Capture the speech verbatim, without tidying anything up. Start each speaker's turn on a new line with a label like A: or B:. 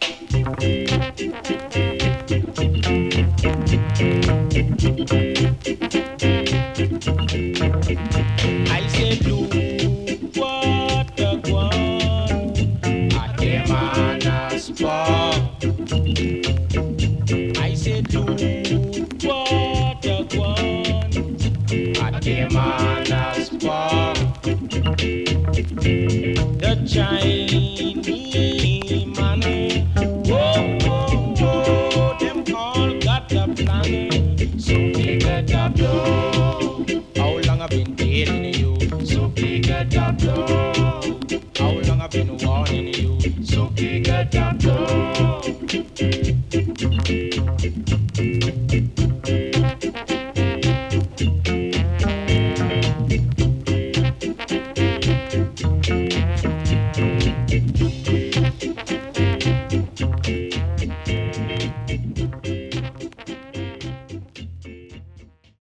A: I say blue water one. I came on a spark. I say blue water one. I came on a spark. The Chinese money. Whoa, whoa, whoa. Them all got the plan. So we get up low. How long I've been dating you? So we get up low. How long I've been warning you? So we get up low.